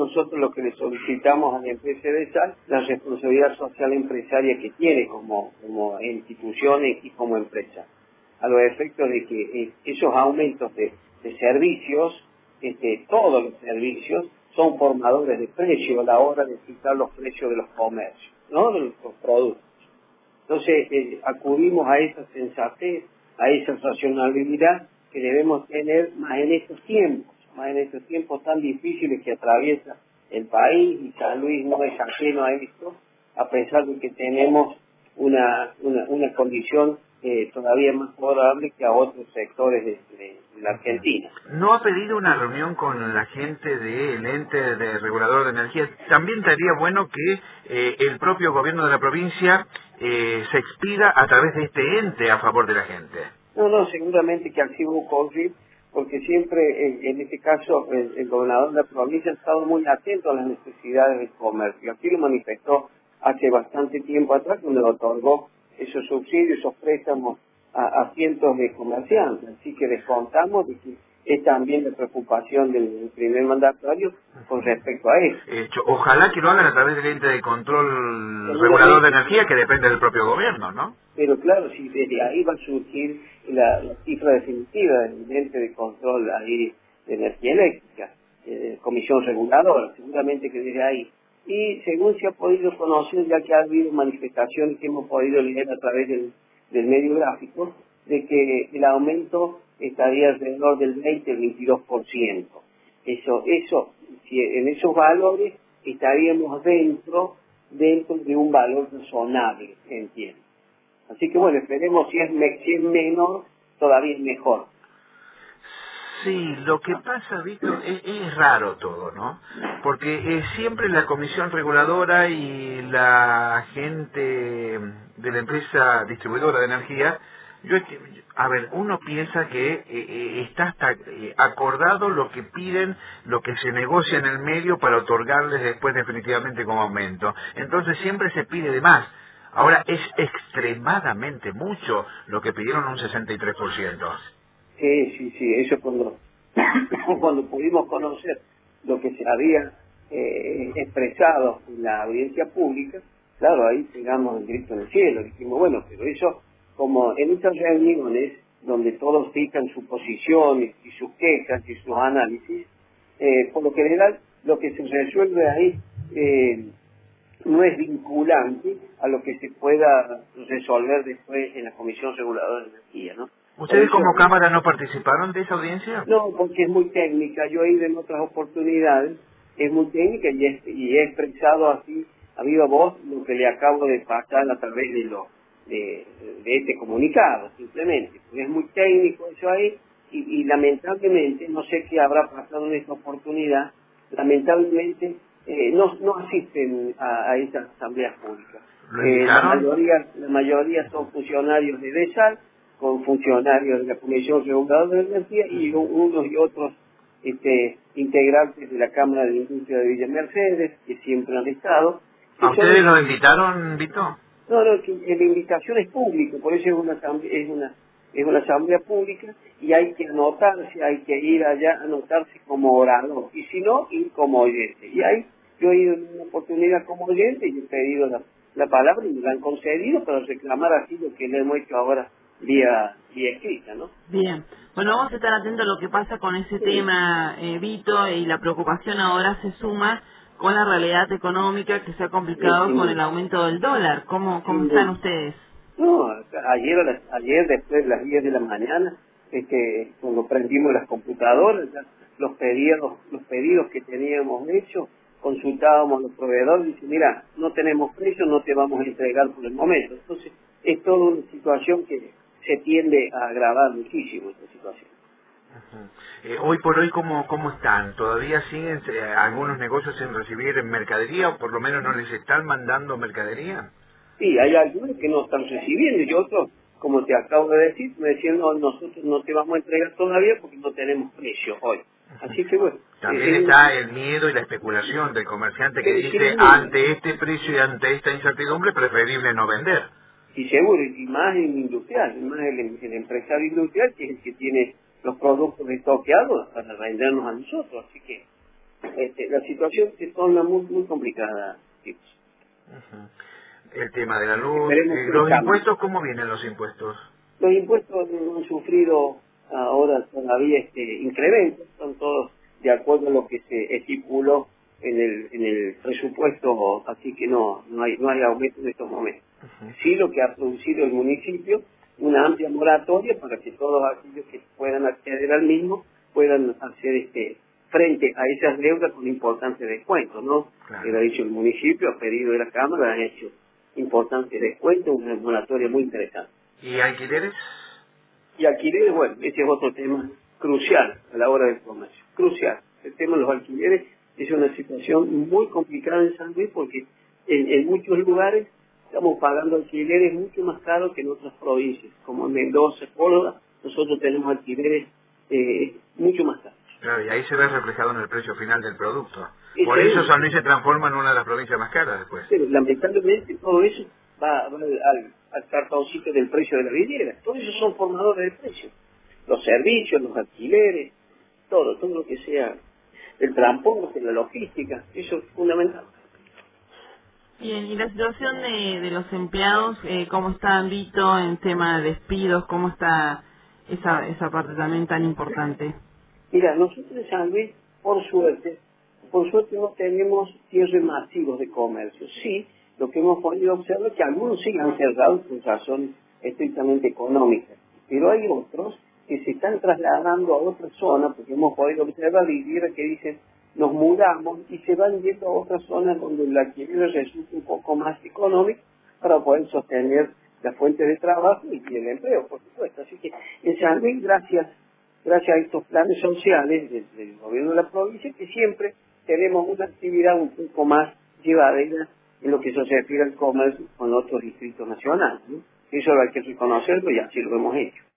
nosotros lo que le solicitamos a la empresa de sal, la responsabilidad social empresaria que tiene como institución y como empresa, a los efectos de que esos aumentos de servicios, todos los servicios, son formadores de precio a la hora de fijar los precios de los comercios, ¿no? De los productos. Entonces, acudimos a esa sensatez, a esa racionalidad que debemos tener más en estos tiempos tan difíciles que atraviesa el país, y San Luis no es ajeno a esto, a pesar de que tenemos una condición todavía más favorable que a otros sectores de la Argentina. ¿No ha pedido una reunión con la gente del ente de regulador de energía? También estaría bueno que el propio gobierno de la provincia se expida a través de este ente a favor de la gente. No, seguramente que así va a ocurrir, porque siempre, en este caso, el gobernador de la provincia ha estado muy atento a las necesidades del comercio. Aquí lo manifestó hace bastante tiempo atrás, cuando le otorgó esos subsidios, esos préstamos a cientos de comerciantes. Así que descontamos de que es también la preocupación del primer mandatario con respecto a eso. Ojalá que lo hagan a través del ente de control regulador de energía, que depende del propio gobierno, ¿no? Pero claro, si desde ahí va a surgir la cifra definitiva del ente de control ahí de energía eléctrica, comisión reguladora, seguramente que desde ahí. Y según se ha podido conocer, ya que ha habido manifestaciones que hemos podido leer a través del medio gráfico, de que el aumento estaría alrededor del 20-22%. Eso, si en esos valores estaríamos dentro de un valor razonable, entiendo. Así que bueno, esperemos, si es menor, todavía es mejor. Sí, lo que pasa, Víctor, es raro todo, ¿no? Porque siempre la comisión reguladora y la gente de la empresa distribuidora de energía, uno piensa que está hasta acordado lo que piden, lo que se negocia en el medio para otorgarles después definitivamente como aumento. Entonces siempre se pide de más. Ahora es extremadamente mucho lo que pidieron, un 63%. Sí, eso cuando pudimos conocer lo que se había expresado en la audiencia pública, claro, ahí pegamos el grito en el cielo, dijimos, bueno, pero eso, como en estas reuniones donde todos fijan sus posiciones y sus quejas y sus análisis, por lo general lo que se resuelve ahí no es vinculante a lo que se pueda resolver después en la Comisión Reguladora de Energía, ¿no? ¿Ustedes como Cámara no participaron de esa audiencia? No, porque es muy técnica. Yo he ido en otras oportunidades, es muy técnica y he expresado así a viva voz lo que le acabo de pasar a través de este comunicado, simplemente. Porque es muy técnico eso ahí y lamentablemente, no sé qué habrá pasado en esta oportunidad, lamentablemente no asisten a estas asambleas públicas. ¿Lo invitaron? La mayoría son funcionarios de DESAL, con funcionarios de la Comisión Reguladora de Energía y unos y otros integrantes de la Cámara de Industria de Villa Mercedes, que siempre han estado. ¿A ustedes lo invitaron, Vito? No, que la invitación es pública, por eso es una asamblea pública y hay que anotarse, hay que ir allá a anotarse como orador, y si no, ir como oyente. Y ahí yo he ido en una oportunidad como oyente y he pedido la palabra y me la han concedido para reclamar así lo que le hemos hecho ahora vía escrita, ¿no? Bien. Bueno, vamos a estar atentos a lo que pasa con ese tema, Vito, y la preocupación ahora se suma con la realidad económica que se ha complicado con el aumento del dólar. ¿Cómo están ustedes? No, ayer después de las 10 de la mañana, cuando prendimos las computadoras, ya los pedidos que teníamos hecho, consultábamos a los proveedores y dice, mira, no tenemos precio, no te vamos a entregar por el momento. Entonces, es toda una situación que se tiende a agravar muchísimo esta situación. Hoy por hoy, ¿cómo están? ¿Todavía siguen algunos negocios sin recibir mercadería o por lo menos no les están mandando mercadería? Sí, hay algunos que no están recibiendo y otros, como te acabo de decir, me decían, no, nosotros no te vamos a entregar todavía porque no tenemos precio hoy. Así que bueno. También está el miedo y la especulación del comerciante que dice, ante este precio y ante esta incertidumbre, preferible no vender. Y seguro, y más en industrial, más el empresario industrial, que es el que tiene los productos estoqueados para vendernos a nosotros, así que la situación se torna muy complicada, chicos. El tema de la luz, los impuestos, ¿cómo vienen los impuestos? Los impuestos han sufrido ahora todavía incrementos, son todos de acuerdo a lo que se estipuló en el presupuesto, así que no hay aumento en estos momentos. Sí, lo que ha producido el municipio, una amplia moratoria para que todos aquellos que puedan acceder al mismo puedan hacer frente a esas deudas con importantes descuentos, ¿no? Claro. Lo ha dicho el municipio, a pedido de la Cámara, han hecho importantes descuentos, una moratoria muy interesante. ¿Y alquileres? Y alquileres, bueno, ese es otro tema crucial a la hora del comercio, crucial. El tema de los alquileres es una situación muy complicada en San Luis porque en muchos lugares estamos pagando alquileres mucho más caros que en otras provincias, como en Mendoza, Córdoba, nosotros tenemos alquileres mucho más caros. Claro, y ahí se ve reflejado en el precio final del producto. Y Por eso San Luis se transforma en una de las provincias más caras después. Pero lamentablemente todo eso va al cartoncito del precio de la vivienda. Todos esos son formadores de precios. Los servicios, los alquileres, todo lo que sea el transporte, la logística, eso es fundamental. Bien, y la situación de los empleados, ¿cómo está, Vito, en tema de despidos? ¿Cómo está esa parte también tan importante? Mira, nosotros en San Luis, por suerte no tenemos cierres masivos de comercio. Sí, lo que hemos podido observar es que algunos sí han cerrado por razones estrictamente económicas, pero hay otros que se están trasladando a otra zona, porque hemos podido observar viviendas que dicen nos mudamos y se van yendo a otras zonas donde el alquiler resulta un poco más económico para poder sostener las fuentes de trabajo y el empleo, por supuesto. Así que en San Luis, gracias a estos planes sociales del gobierno de la provincia, que siempre tenemos una actividad un poco más llevadera en lo que se refiere al comercio con otros distritos nacionales, ¿no? Eso hay que reconocerlo y así lo hemos hecho.